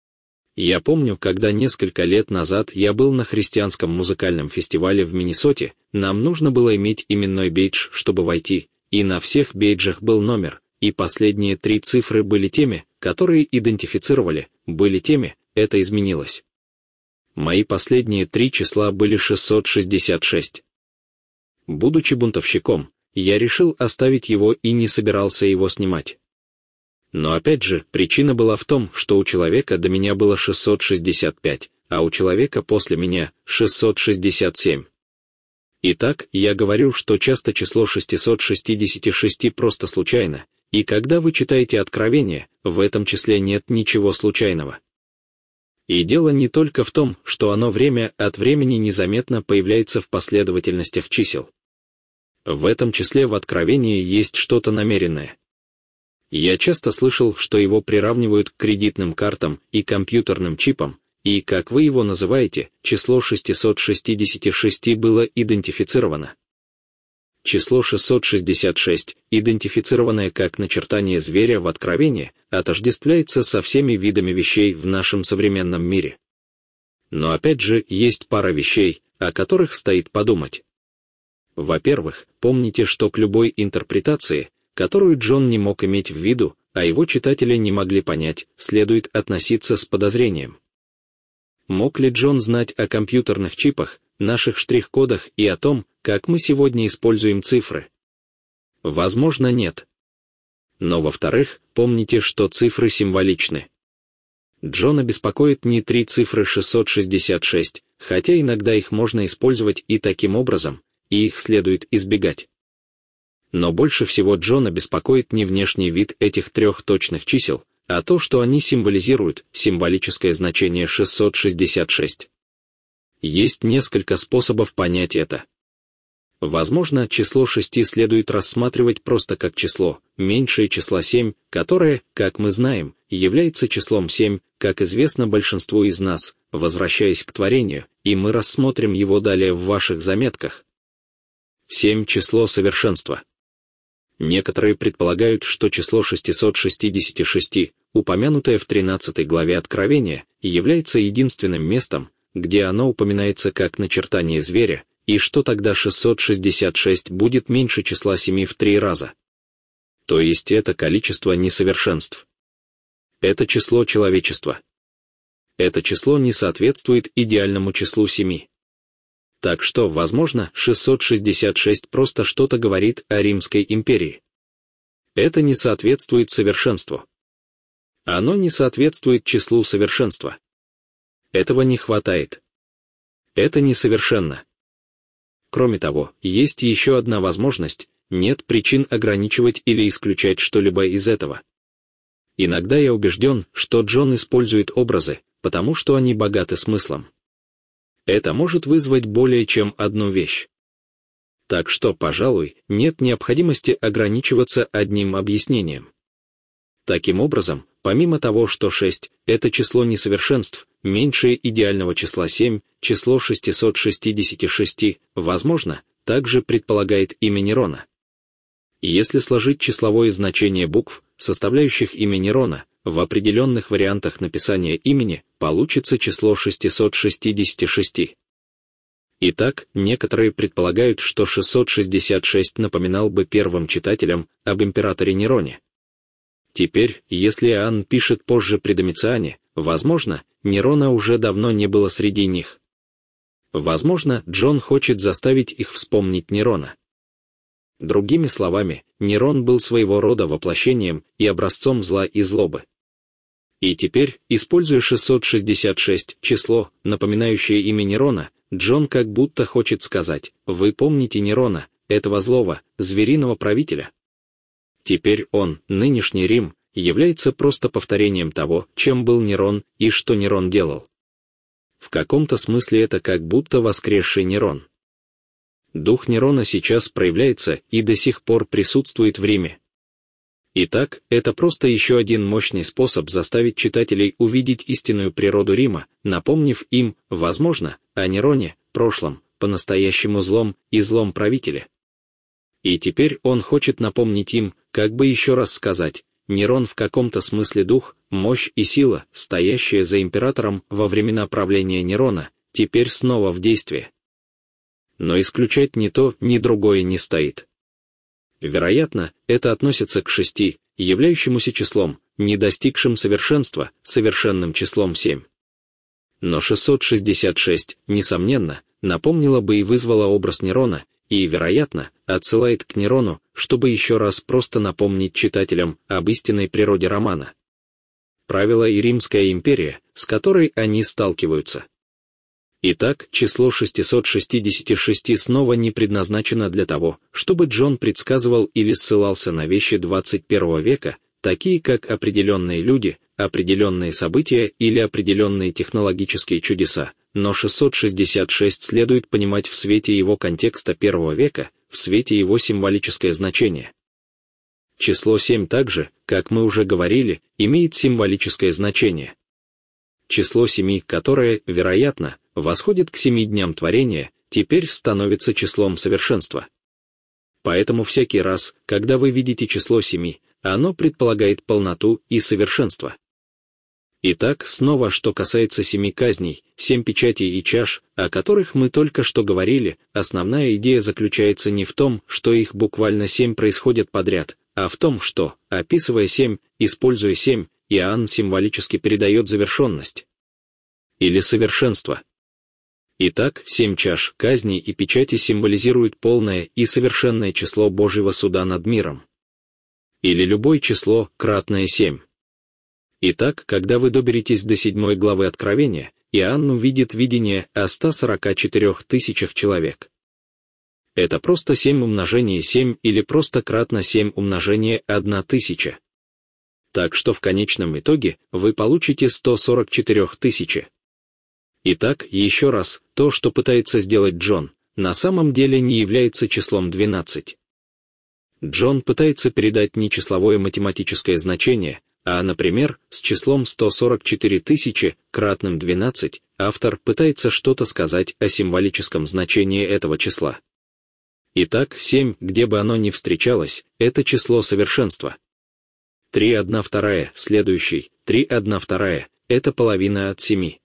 Я помню, когда несколько лет назад я был на христианском музыкальном фестивале в Миннесоте, нам нужно было иметь именной бейдж, чтобы войти, и на всех бейджах был номер, и последние три цифры были теми, которые идентифицировали, были теми, это изменилось. Мои последние три числа были шестьсот шестьдесят шесть. Будучи бунтовщиком, я решил оставить его и не собирался его снимать. Но опять же, причина была в том, что у человека до меня было шестьсот шестьдесят пять, а у человека после меня шестьсот шестьдесят семь. Итак, я говорю, что часто число шестьсот шестьдесят шесть просто случайно, и когда вы читаете Откровение, в этом числе нет ничего случайного. И дело не только в том, что оно время от времени незаметно появляется в последовательностях чисел. В этом числе в Откровении есть что-то намеренное. Я часто слышал, что его приравнивают к кредитным картам и компьютерным чипам, и, как вы его называете, число шестьсот шестьдесят шесть было идентифицировано. Число шестьсот шестьдесят шесть, идентифицированное как начертание зверя в Откровении, отождествляется со всеми видами вещей в нашем современном мире. Но опять же, есть пара вещей, о которых стоит подумать. Во-первых, помните, что к любой интерпретации, которую Джон не мог иметь в виду, а его читатели не могли понять, следует относиться с подозрением. Мог ли Джон знать о компьютерных чипах, наших штрих-кодах и о том, как мы сегодня используем цифры? Возможно, нет. Но во-вторых, помните, что цифры символичны. Джона беспокоит не три цифры шестьсот шестьдесят шесть, хотя иногда их можно использовать и таким образом, и их следует избегать. Но больше всего Джона беспокоит не внешний вид этих трех точных чисел, а то, что они символизируют, символическое значение шестьсот шестьдесят шесть. Есть несколько способов понять это. Возможно, число шесть следует рассматривать просто как число, меньшее числа семь, которое, как мы знаем, является числом семь, как известно большинству из нас, возвращаясь к творению, и мы рассмотрим его далее в ваших заметках. семь — число совершенства. Некоторые предполагают, что число шестьсот шестьдесят шесть, упомянутое в тринадцатой главе Откровения, является единственным местом, где оно упоминается как начертание зверя, и что тогда шестьсот шестьдесят шесть будет меньше числа семи в три раза. То есть это количество несовершенств. Это число человечества. Это число не соответствует идеальному числу семи. Так что, возможно, шестьсот шестьдесят шесть просто что-то говорит о Римской империи. Это не соответствует совершенству. Оно не соответствует числу совершенства. Этого не хватает. Это несовершенно. Кроме того, есть еще одна возможность, нет причин ограничивать или исключать что-либо из этого. Иногда я убежден, что Джон использует образы, потому что они богаты смыслом. Это может вызвать более чем одну вещь. Так что, пожалуй, нет необходимости ограничиваться одним объяснением. Таким образом, помимо того, что шесть — это число несовершенств, меньшее идеального числа семь, число шестьсот шестьдесят шесть, возможно, также предполагает имя Нерона. Если сложить числовое значение букв, составляющих имя Нерона, в определенных вариантах написания имени, получится число шестьсот шестьдесят шесть. Итак, некоторые предполагают, что шестьсот шестьдесят шесть напоминал бы первым читателям об императоре Нероне. Теперь, если Иоанн пишет позже при Домициане, возможно, Нерона уже давно не было среди них. Возможно, Джон хочет заставить их вспомнить Нерона. Другими словами, Нерон был своего рода воплощением и образцом зла и злобы. И теперь, используя шестьсот шестьдесят шесть, число, напоминающее имя Нерона, Джон как будто хочет сказать: вы помните Нерона, этого злого, звериного правителя? Теперь он, нынешний Рим, является просто повторением того, чем был Нерон и что Нерон делал. В каком-то смысле это как будто воскресший Нерон. Дух Нерона сейчас проявляется и до сих пор присутствует в Риме. Итак, это просто еще один мощный способ заставить читателей увидеть истинную природу Рима, напомнив им, возможно, о Нероне, прошлом, по-настоящему злом и злом правителе. И теперь он хочет напомнить им, как бы еще раз сказать, Нерон в каком-то смысле дух, мощь и сила, стоящая за императором во времена правления Нерона, теперь снова в действии. Но исключать ни то, ни другое не стоит. Вероятно, это относится к шести, являющемуся числом, не достигшим совершенства, совершенным числом семь. Но шестьсот шестьдесят шесть, несомненно, напомнила бы и вызвала образ Нерона, и, вероятно, отсылает к Нерону, чтобы еще раз просто напомнить читателям об истинной природе романа. Правила и Римская империя, с которой они сталкиваются. Итак, число шестьсот шестьдесят шесть снова не предназначено для того, чтобы Джон предсказывал или ссылался на вещи двадцать первого века, такие как определенные люди, определенные события или определенные технологические чудеса, но шестьсот шестьдесят шесть следует понимать в свете его контекста первого века, в свете его символическое значение. Число семь также, как мы уже говорили, имеет символическое значение. Число семи, которое, вероятно, восходит к семи дням творения, теперь становится числом совершенства. Поэтому всякий раз, когда вы видите число семь, оно предполагает полноту и совершенство. Итак, снова что касается семи казней, семь печатей и чаш, о которых мы только что говорили, основная идея заключается не в том, что их буквально семь происходят подряд, а в том, что, описывая семь, используя семь, Иоанн символически передает завершенность или совершенство. Итак, семь чаш, казней и печати символизируют полное и совершенное число Божьего суда над миром. Или любое число, кратное семь. Итак, когда вы доберетесь до седьмой главы Откровения, Иоанн увидит видение о ста сорока четырёх тысячах человек. Это просто семь умножение семь или просто кратно семь умножение одна тысяча. Так что в конечном итоге вы получите сто сорок четыре тысячи. Итак, еще раз, то, что пытается сделать Джон, на самом деле не является числом двенадцать. Джон пытается передать не числовое математическое значение, а, например, с числом сто сорок четыре тысячи, кратным двенадцать, автор пытается что-то сказать о символическом значении этого числа. Итак, семь, где бы оно ни встречалось, это число совершенства. три одна вторая, следующий, три одна вторая, это половина от семи.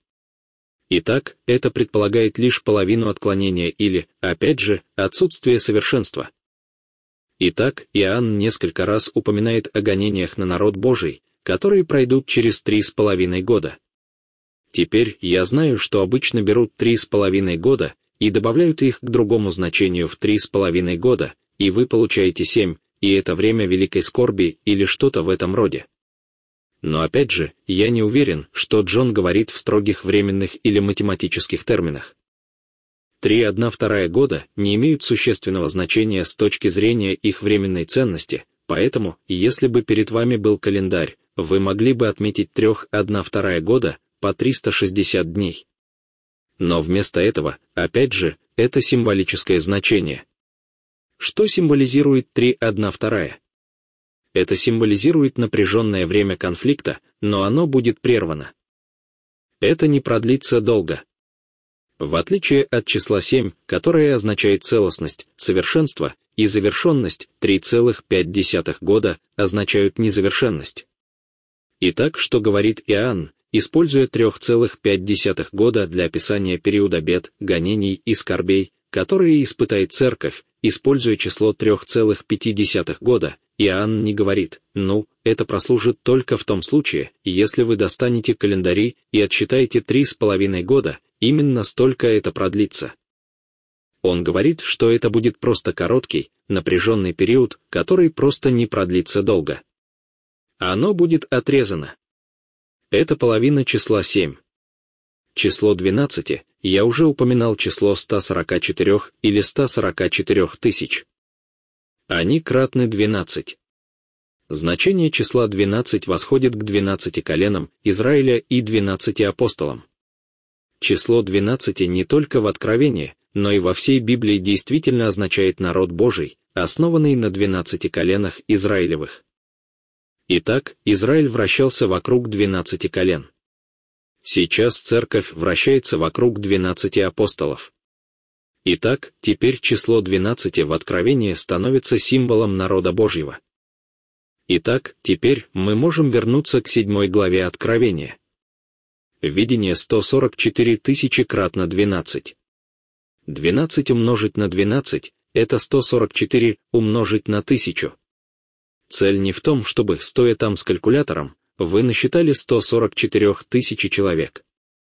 Итак, это предполагает лишь половину отклонения или, опять же, отсутствие совершенства. Итак, Иоанн несколько раз упоминает о гонениях на народ Божий, которые пройдут через три с половиной года. Теперь я знаю, что обычно берут три с половиной года и добавляют их к другому значению в три с половиной года, и вы получаете семь, и это время великой скорби или что-то в этом роде. Но опять же, я не уверен, что Джон говорит в строгих временных или математических терминах. три одна вторая года не имеют существенного значения с точки зрения их временной ценности, поэтому, если бы перед вами был календарь, вы могли бы отметить три одна вторая года по триста шестьдесят дней. Но вместо этого, опять же, это символическое значение. Что символизирует три одна вторая? Это символизирует напряженное время конфликта, но оно будет прервано. Это не продлится долго. В отличие от числа семь, которое означает целостность, совершенство, и завершенность, три целых пять десятых года означают незавершенность. Итак, что говорит Иоанн, используя три целых пять десятых года для описания периода бед, гонений и скорбей, которые испытает церковь, используя число три целых пять десятых года, Иоанн не говорит, ну, это прослужит только в том случае, если вы достанете календари и отсчитаете три с половиной года, именно столько это продлится. Он говорит, что это будет просто короткий, напряженный период, который просто не продлится долго. Оно будет отрезано. Это половина числа семь. Число двенадцать, я уже упоминал число ста сорока четырёх или ста сорока четырёх тысяч. Они кратны двенадцать. Значение числа двенадцать восходит к двенадцати коленам Израиля и двенадцати апостолам. Число двенадцати не только в Откровении, но и во всей Библии действительно означает народ Божий, основанный на двенадцати коленах Израилевых. Итак, Израиль вращался вокруг двенадцати колен. Сейчас церковь вращается вокруг двенадцати апостолов. Итак, теперь число двенадцати в Откровении становится символом народа Божьего. Итак, теперь мы можем вернуться к седьмой главе Откровения. Видение сто сорок четыре тысячи кратно двенадцать. двенадцать умножить на двенадцать — это сто сорок четыре умножить на тысячу. Цель не в том, чтобы, стоя там с калькулятором, вы насчитали сто сорок четыре тысячи человек.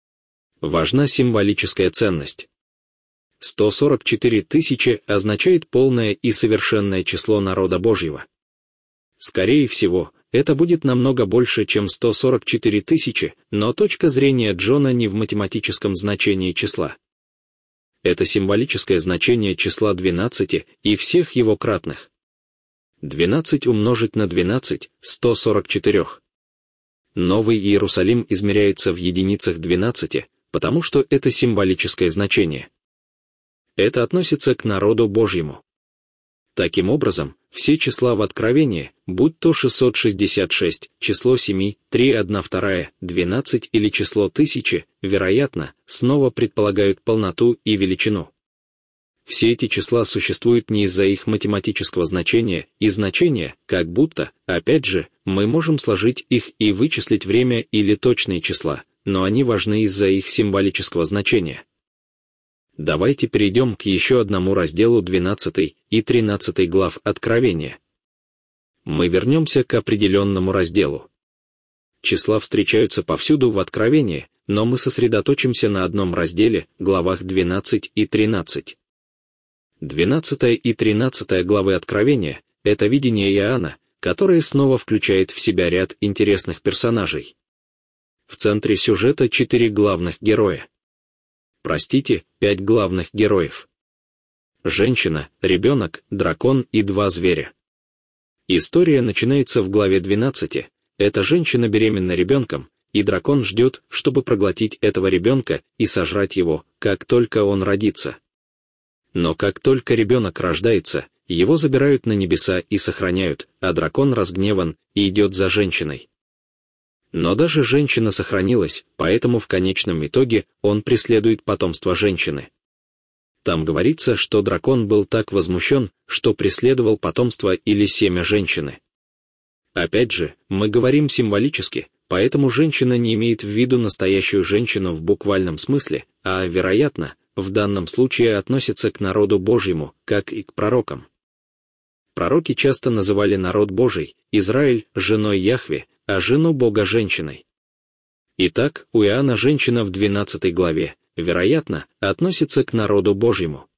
Важна символическая ценность. сто сорок четыре тысячи означает полное и совершенное число народа Божьего. Скорее всего, это будет намного больше, чем сто сорок четыре тысячи, но точка зрения Джона не в математическом значении числа. Это символическое значение числа двенадцати и всех его кратных. двенадцать умножить на двенадцать — сто сорок четыре. Новый Иерусалим измеряется в единицах двенадцати, потому что это символическое значение. Это относится к народу Божьему. Таким образом, все числа в Откровении, будь то шестьсот шестьдесят шесть, число семи, три, одна вторая, двенадцать или число тысячи, вероятно, снова предполагают полноту и величину. Все эти числа существуют не из-за их математического значения и значения, как будто, опять же, мы можем сложить их и вычислить время или точные числа, но они важны из-за их символического значения. Давайте перейдем к еще одному разделу двенадцатой и тринадцатой глав Откровения. Мы вернемся к определенному разделу. Числа встречаются повсюду в Откровении, но мы сосредоточимся на одном разделе, главах двенадцать и тринадцать. двенадцатая и тринадцатая главы Откровения — это видение Иоанна, которое снова включает в себя ряд интересных персонажей. В центре сюжета четыре главных героя. Простите, пять главных героев. Женщина, ребенок, дракон и два зверя. История начинается в главе двенадцати. Эта женщина беременна ребенком, и дракон ждет, чтобы проглотить этого ребенка и сожрать его, как только он родится. Но как только ребенок рождается, его забирают на небеса и сохраняют, а дракон разгневан и идет за женщиной. Но даже женщина сохранилась, поэтому в конечном итоге он преследует потомство женщины. Там говорится, что дракон был так возмущен, что преследовал потомство или семя женщины. Опять же, мы говорим символически, поэтому женщина не имеет в виду настоящую женщину в буквальном смысле, а, вероятно, в данном случае относится к народу Божьему, как и к пророкам. Пророки часто называли народ Божий, Израиль, женой Яхве, а жену Бога женщиной. Итак, у Иоанна женщина в двенадцатой главе, вероятно, относится к народу Божьему.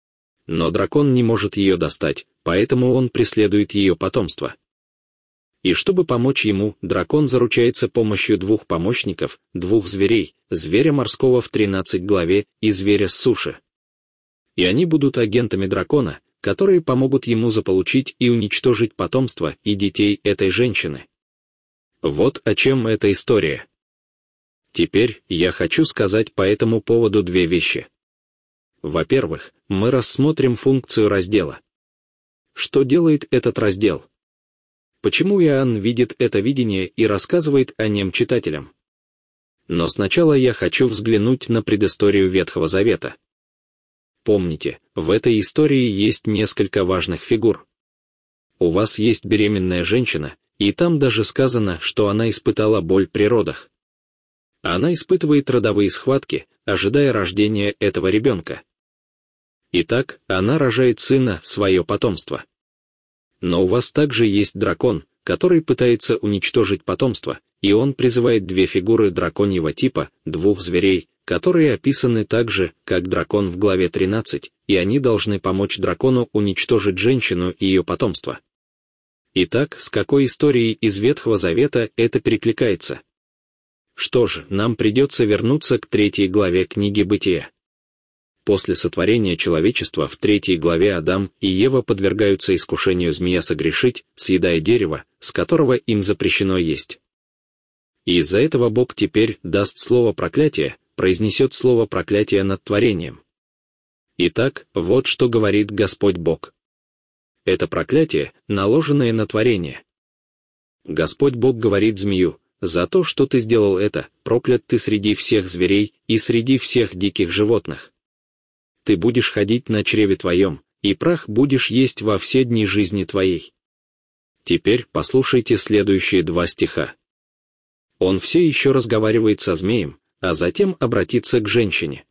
Но дракон не может ее достать, поэтому он преследует ее потомство. И чтобы помочь ему, дракон заручается помощью двух помощников, двух зверей, зверя морского в тринадцатой главе и зверя с суши. И они будут агентами дракона, которые помогут ему заполучить и уничтожить потомство и детей этой женщины. Вот о чем эта история. Теперь я хочу сказать по этому поводу две вещи. Во-первых, мы рассмотрим функцию раздела. Что делает этот раздел? Почему Иоанн видит это видение и рассказывает о нем читателям? Но сначала я хочу взглянуть на предысторию Ветхого Завета. Помните, в этой истории есть несколько важных фигур. У вас есть беременная женщина, и там даже сказано, что она испытала боль при родах. Она испытывает родовые схватки, ожидая рождения этого ребенка. Итак, она рожает сына, свое потомство. Но у вас также есть дракон, который пытается уничтожить потомство, и он призывает две фигуры драконьего типа, двух зверей, которые описаны так же, как дракон в главе тринадцать, и они должны помочь дракону уничтожить женщину и ее потомство. Итак, с какой историей из Ветхого Завета это перекликается? Что ж, нам придется вернуться к третьей главе книги Бытия. После сотворения человечества в третьей главе Адам и Ева подвергаются искушению змея согрешить, съедая дерево, с которого им запрещено есть. И из-за этого Бог теперь даст слово проклятия, произнесет слово проклятия над творением. Итак, вот что говорит Господь Бог. Это проклятие, наложенное на творение. Господь Бог говорит змею: «За то, что ты сделал это, проклят ты среди всех зверей и среди всех диких животных. Ты будешь ходить на чреве твоем, и прах будешь есть во все дни жизни твоей». Теперь послушайте следующие два стиха. Он все еще разговаривает со змеем, а затем обратится к женщине.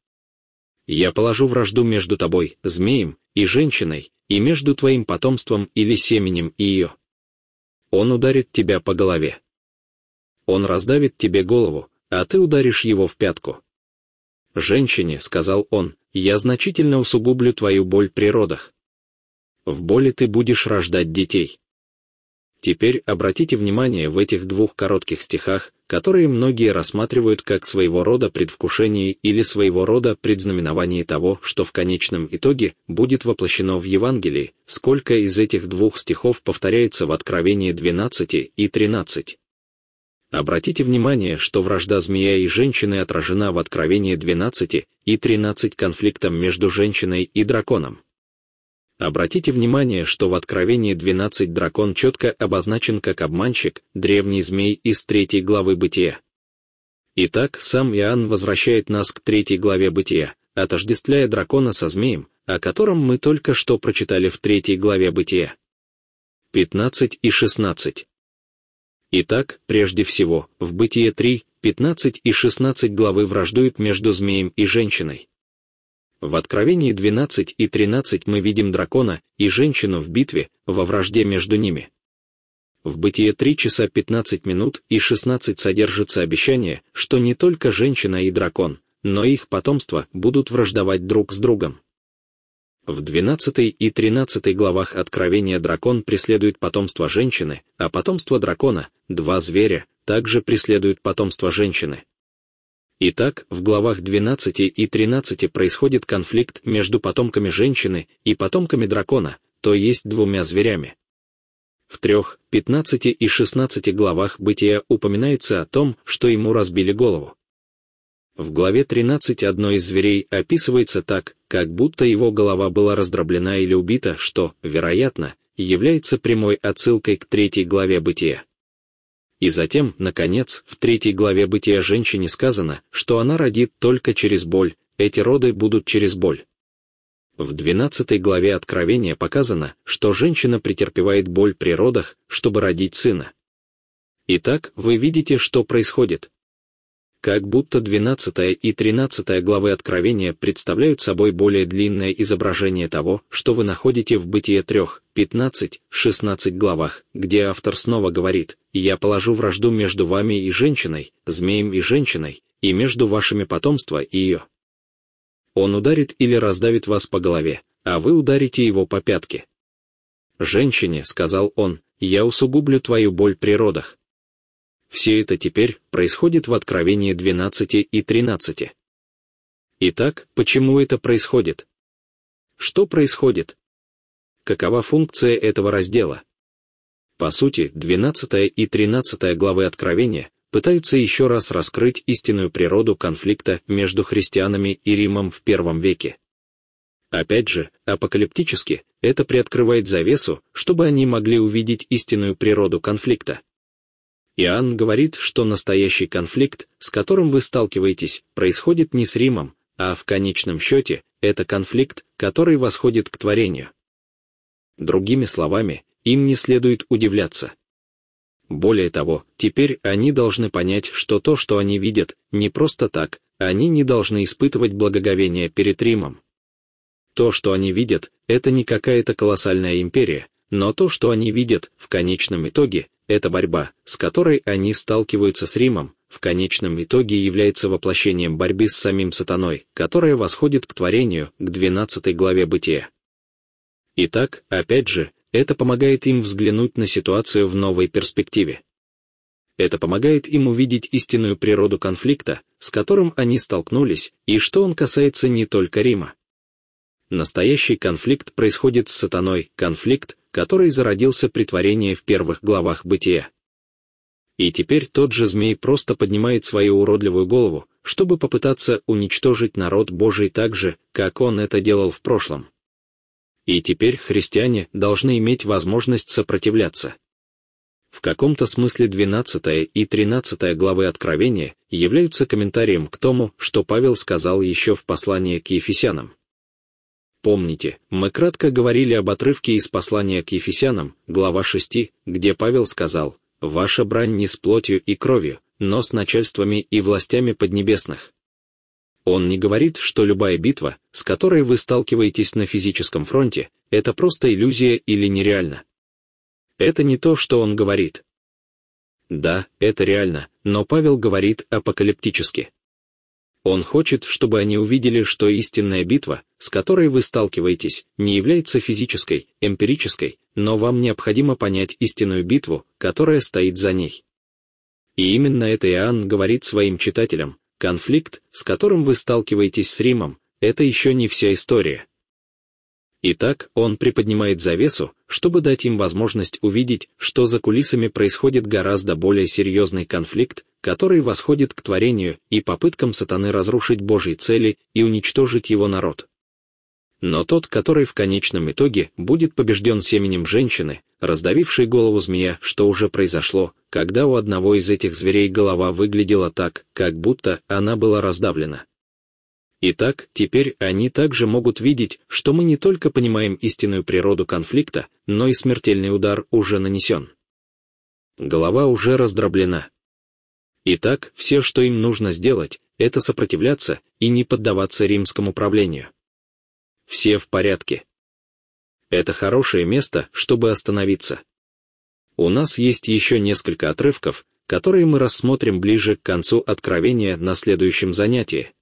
«Я положу вражду между тобой, змеем, и женщиной, и между твоим потомством или семенем ее. Он ударит тебя по голове. Он раздавит тебе голову, а ты ударишь его в пятку. Женщине, — сказал он, — я значительно усугублю твою боль при родах. В боли ты будешь рождать детей». Теперь обратите внимание в этих двух коротких стихах, которые многие рассматривают как своего рода предвкушение или своего рода предзнаменование того, что в конечном итоге будет воплощено в Евангелии, сколько из этих двух стихов повторяется в Откровении двенадцать и тринадцать. Обратите внимание, что вражда змея и женщины отражена в Откровении двенадцать и тринадцать конфликтом между женщиной и драконом. Обратите внимание, что в Откровении двенадцать дракон четко обозначен как обманщик, древний змей из третьей главы Бытия. Итак, сам Иоанн возвращает нас к третьей главе Бытия, отождествляя дракона со змеем, о котором мы только что прочитали в третьей главе Бытия. пятнадцать и шестнадцать. Итак, прежде всего, в Бытие три, пятнадцать и шестнадцать главы враждуют между змеем и женщиной. В Откровении двенадцать и тринадцать мы видим дракона и женщину в битве, во вражде между ними. В Бытие три часа пятнадцать минут и шестнадцать содержится обещание, что не только женщина и дракон, но и их потомство будут враждовать друг с другом. В двенадцатой и тринадцатой главах Откровения дракон преследует потомство женщины, а потомство дракона, два зверя, также преследуют потомство женщины. Итак, в главах двенадцать и тринадцать происходит конфликт между потомками женщины и потомками дракона, то есть двумя зверями. В трех, пятнадцати и шестнадцати главах Бытия упоминается о том, что ему разбили голову. В главе тринадцать одно из зверей описывается так, как будто его голова была раздроблена или убита, что, вероятно, является прямой отсылкой к третьей главе Бытия. И затем, наконец, в третьей главе Бытия женщине сказано, что она родит только через боль, эти роды будут через боль. В двенадцатой главе Откровения показано, что женщина претерпевает боль при родах, чтобы родить сына. Итак, вы видите, что происходит. Как будто двенадцатая и тринадцатая главы Откровения представляют собой более длинное изображение того, что вы находите в Бытие трех, пятнадцать, шестнадцать главах, где автор снова говорит: «Я положу вражду между вами и женщиной, змеем и женщиной, и между вашими потомство и ее. Он ударит или раздавит вас по голове, а вы ударите его по пятке. Женщине, — сказал он, — я усугублю твою боль при родах». Все это теперь происходит в Откровении двенадцать и тринадцать. Итак, почему это происходит? Что происходит? Какова функция этого раздела? По сути, двенадцатая и тринадцатая главы Откровения пытаются еще раз раскрыть истинную природу конфликта между христианами и Римом в первом веке. Опять же, апокалиптически, это приоткрывает завесу, чтобы они могли увидеть истинную природу конфликта. Иоанн говорит, что настоящий конфликт, с которым вы сталкиваетесь, происходит не с Римом, а в конечном счете, это конфликт, который восходит к творению. Другими словами, им не следует удивляться. Более того, теперь они должны понять, что то, что они видят, не просто так, они не должны испытывать благоговение перед Римом. То, что они видят, это не какая-то колоссальная империя, но то, что они видят, в конечном итоге, эта борьба, с которой они сталкиваются с Римом, в конечном итоге является воплощением борьбы с самим сатаной, которая восходит к творению, к двенадцатой главе Бытия. Итак, опять же, это помогает им взглянуть на ситуацию в новой перспективе. Это помогает им увидеть истинную природу конфликта, с которым они столкнулись, и что он касается не только Рима. Настоящий конфликт происходит с сатаной, конфликт, который зародился при творении в первых главах Бытия. И теперь тот же змей просто поднимает свою уродливую голову, чтобы попытаться уничтожить народ Божий так же, как он это делал в прошлом. И теперь христиане должны иметь возможность сопротивляться. В каком-то смысле двенадцатая и тринадцатая главы Откровения являются комментарием к тому, что Павел сказал еще в послании к Ефесянам. Помните, мы кратко говорили об отрывке из послания к Ефесянам, глава шесть, где Павел сказал: «Ваша брань не с плотью и кровью, но с начальствами и властями поднебесных». Он не говорит, что любая битва, с которой вы сталкиваетесь на физическом фронте, это просто иллюзия или нереально. Это не то, что он говорит. Да, это реально, но Павел говорит апокалиптически. Он хочет, чтобы они увидели, что истинная битва, с которой вы сталкиваетесь, не является физической, эмпирической, но вам необходимо понять истинную битву, которая стоит за ней. И именно это Иоанн говорит своим читателям: конфликт, с которым вы сталкиваетесь с Римом, это еще не вся история. Итак, он приподнимает завесу, чтобы дать им возможность увидеть, что за кулисами происходит гораздо более серьезный конфликт, который восходит к творению и попыткам сатаны разрушить Божьи цели и уничтожить его народ. Но тот, который в конечном итоге будет побежден семенем женщины, раздавившей голову змея, что уже произошло, когда у одного из этих зверей голова выглядела так, как будто она была раздавлена. Итак, теперь они также могут видеть, что мы не только понимаем истинную природу конфликта, но и смертельный удар уже нанесен. Голова уже раздроблена. Итак, все, что им нужно сделать, это сопротивляться и не поддаваться римскому правлению. Все в порядке. Это хорошее место, чтобы остановиться. У нас есть еще несколько отрывков, которые мы рассмотрим ближе к концу Откровения на следующем занятии.